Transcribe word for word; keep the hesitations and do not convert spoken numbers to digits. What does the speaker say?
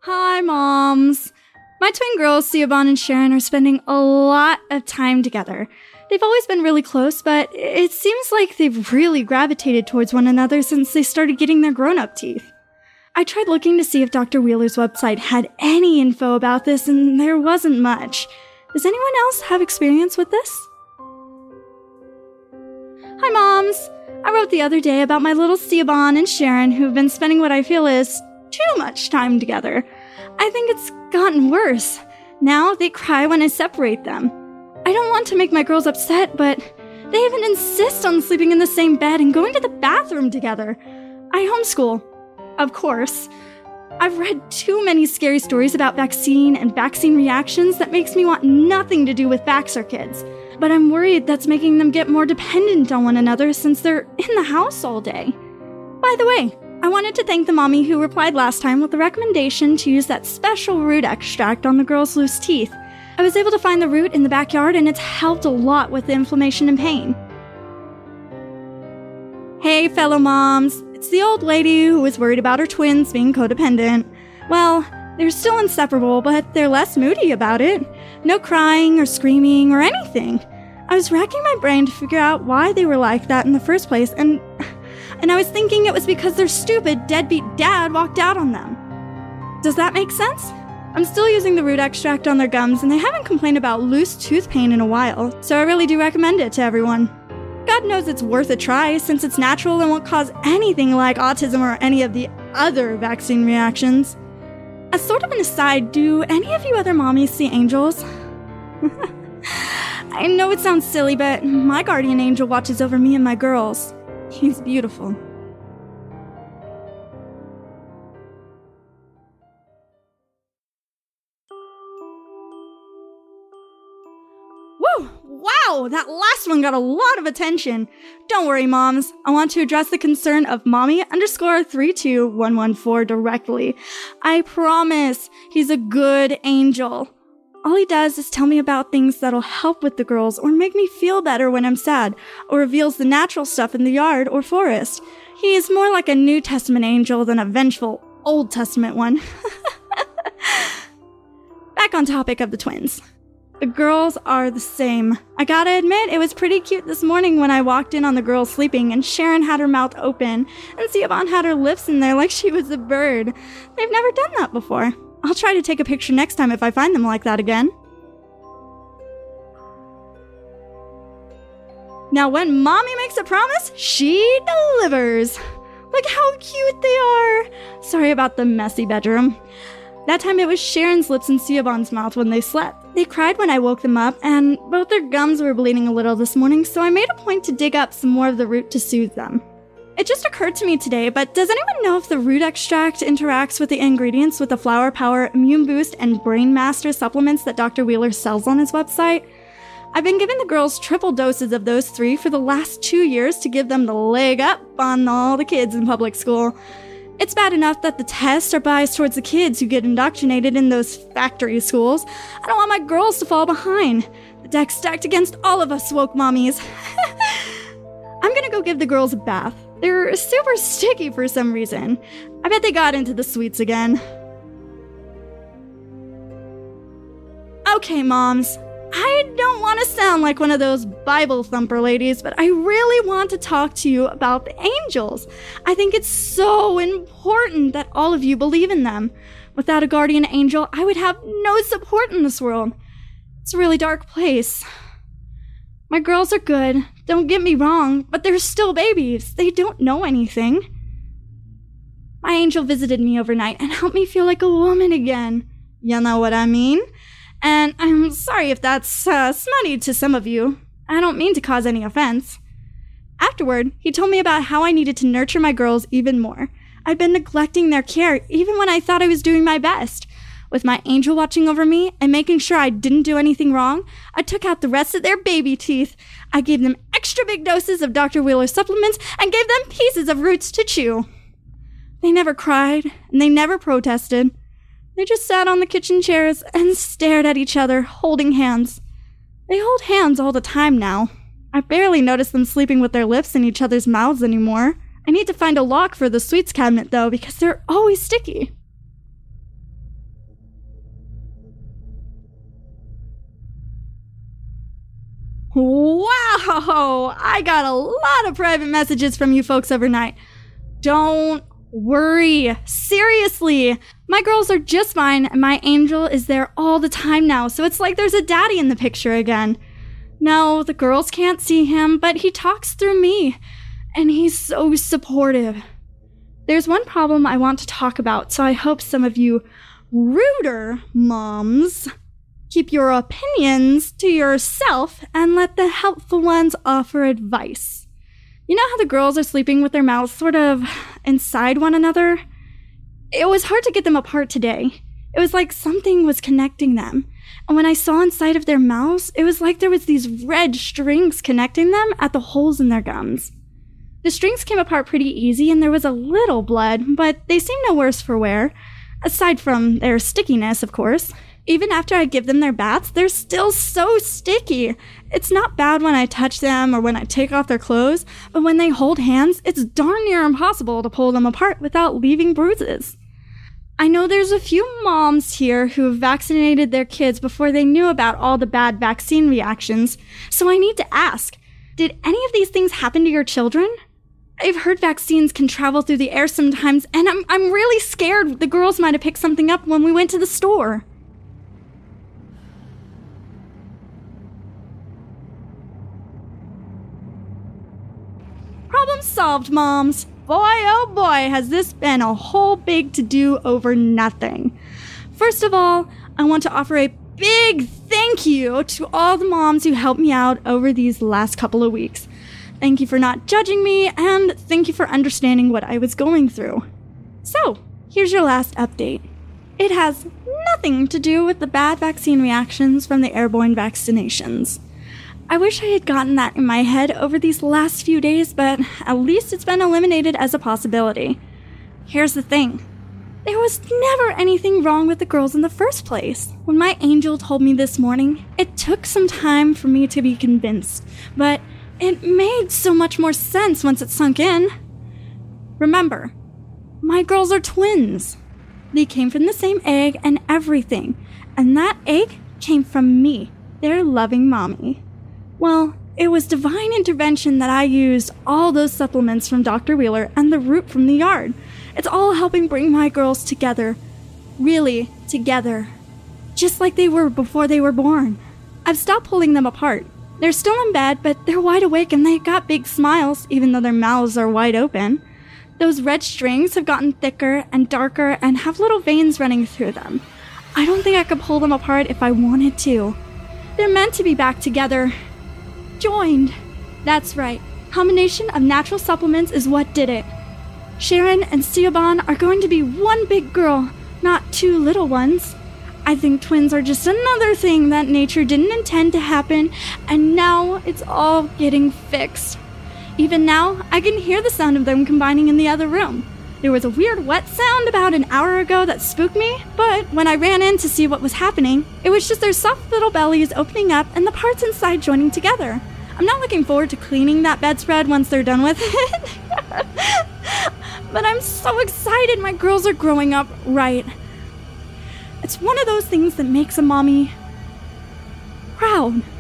Hi, moms. My twin girls, Siobhan and Sharon, are spending a lot of time together. They've always been really close, but it seems like they've really gravitated towards one another since they started getting their grown-up teeth. I tried looking to see if Doctor Wheeler's website had any info about this, and there wasn't much. Does anyone else have experience with this? Hi, moms. I wrote the other day about my little Siobhan and Sharon who've been spending what I feel is too much time together. I think it's gotten worse. Now they cry when I separate them. I don't want to make my girls upset, but they even insist on sleeping in the same bed and going to the bathroom together. I homeschool, of course. I've read too many scary stories about vaccine and vaccine reactions that makes me want nothing to do with Vaxxer kids. But I'm worried that's making them get more dependent on one another since they're in the house all day. By the way, I wanted to thank the mommy who replied last time with the recommendation to use that special root extract on the girls' loose teeth. I was able to find the root in the backyard and it's helped a lot with the inflammation and pain. Hey, fellow moms. It's the old lady who was worried about her twins being codependent. Well, they're still inseparable, but they're less moody about it. No crying or screaming or anything. I was racking my brain to figure out why they were like that in the first place, and and I was thinking it was because their stupid, deadbeat dad walked out on them. Does that make sense? I'm still using the root extract on their gums, and they haven't complained about loose tooth pain in a while, so I really do recommend it to everyone. God knows it's worth a try, since it's natural and won't cause anything like autism or any of the other vaccine reactions. As sort of an aside, do any of you other mommies see angels? I know it sounds silly, but my guardian angel watches over me and my girls. He's beautiful. Woo! Wow! That last one got a lot of attention. Don't worry, moms. I want to address the concern of mommy underscore three two one one four directly. I promise he's a good angel. All he does is tell me about things that'll help with the girls or make me feel better when I'm sad, or reveals the natural stuff in the yard or forest. He is more like a New Testament angel than a vengeful Old Testament one. Back on topic of the twins. The girls are the same. I gotta admit, it was pretty cute this morning when I walked in on the girls sleeping and Sharon had her mouth open and Siobhan had her lips in there like she was a bird. They've never done that before. I'll try to take a picture next time if I find them like that again. Now when mommy makes a promise, she delivers. Look how cute they are. Sorry about the messy bedroom. That time it was Sharon's lips in Siobhan's mouth when they slept. They cried when I woke them up, and both their gums were bleeding a little this morning, so I made a point to dig up some more of the root to soothe them. It just occurred to me today, but does anyone know if the root extract interacts with the ingredients with the Flower Power Immune Boost and Brain Master supplements that Doctor Wheeler sells on his website? I've been giving the girls triple doses of those three for the last two years to give them the leg up on all the kids in public school. It's bad enough that the tests are biased towards the kids who get indoctrinated in those factory schools. I don't want my girls to fall behind. The deck's stacked against all of us woke mommies. I'm gonna go give the girls a bath. They're super sticky for some reason. I bet they got into the sweets again. Okay, moms. I don't want to sound like one of those Bible thumper ladies, but I really want to talk to you about the angels. I think it's so important that all of you believe in them. Without a guardian angel, I would have no support in this world. It's a really dark place. My girls are good, don't get me wrong, but they're still babies. They don't know anything. My angel visited me overnight and helped me feel like a woman again. You know what I mean? And I'm sorry if that's uh, smutty to some of you. I don't mean to cause any offense. Afterward, he told me about how I needed to nurture my girls even more. I'd been neglecting their care even when I thought I was doing my best. With my angel watching over me and making sure I didn't do anything wrong, I took out the rest of their baby teeth. I gave them extra big doses of Doctor Wheeler supplements and gave them pieces of roots to chew. They never cried, and they never protested. They just sat on the kitchen chairs and stared at each other, holding hands. They hold hands all the time now. I barely notice them sleeping with their lips in each other's mouths anymore. I need to find a lock for the sweets cabinet, though, because they're always sticky. Wow, I got a lot of private messages from you folks overnight. Don't worry. Seriously, my girls are just fine, and my angel is there all the time now, so it's like there's a daddy in the picture again. No, the girls can't see him, but he talks through me, and he's so supportive. There's one problem I want to talk about, so I hope some of you ruder moms keep your opinions to yourself and let the helpful ones offer advice. You know how the girls are sleeping with their mouths sort of inside one another? It was hard to get them apart today. It was like something was connecting them. And when I saw inside of their mouths, it was like there was these red strings connecting them at the holes in their gums. The strings came apart pretty easy and there was a little blood, but they seemed no worse for wear. Aside from their stickiness, of course. Even after I give them their baths, they're still so sticky. It's not bad when I touch them or when I take off their clothes, but when they hold hands, it's darn near impossible to pull them apart without leaving bruises. I know there's a few moms here who have vaccinated their kids before they knew about all the bad vaccine reactions, so I need to ask, did any of these things happen to your children? I've heard vaccines can travel through the air sometimes, and I'm I'm really scared the girls might have picked something up when we went to the store. Problem solved, moms. Boy, oh boy, has this been a whole big to-do over nothing. First of all, I want to offer a big thank you to all the moms who helped me out over these last couple of weeks. Thank you for not judging me, and thank you for understanding what I was going through. So, here's your last update. It has nothing to do with the bad vaccine reactions from the airborne vaccinations. I wish I had gotten that in my head over these last few days, but at least it's been eliminated as a possibility. Here's the thing. There was never anything wrong with the girls in the first place. When my angel told me this morning, it took some time for me to be convinced, but it made so much more sense once it sunk in. Remember, my girls are twins. They came from the same egg and everything, and that egg came from me, their loving mommy. Well, it was divine intervention that I used all those supplements from Doctor Wheeler and the root from the yard. It's all helping bring my girls together. Really, together. Just like they were before they were born. I've stopped pulling them apart. They're still in bed, but they're wide awake and they've got big smiles, even though their mouths are wide open. Those red strings have gotten thicker and darker and have little veins running through them. I don't think I could pull them apart if I wanted to. They're meant to be back together. Joined. That's right. Combination of natural supplements is what did it. Sharon and Siobhan are going to be one big girl, not two little ones. I think twins are just another thing that nature didn't intend to happen, and now it's all getting fixed. Even now, I can hear the sound of them combining in the other room. There was a weird wet sound about an hour ago that spooked me, but when I ran in to see what was happening, it was just their soft little bellies opening up and the parts inside joining together. I'm not looking forward to cleaning that bedspread once they're done with it. But I'm so excited my girls are growing up right. It's one of those things that makes a mommy proud.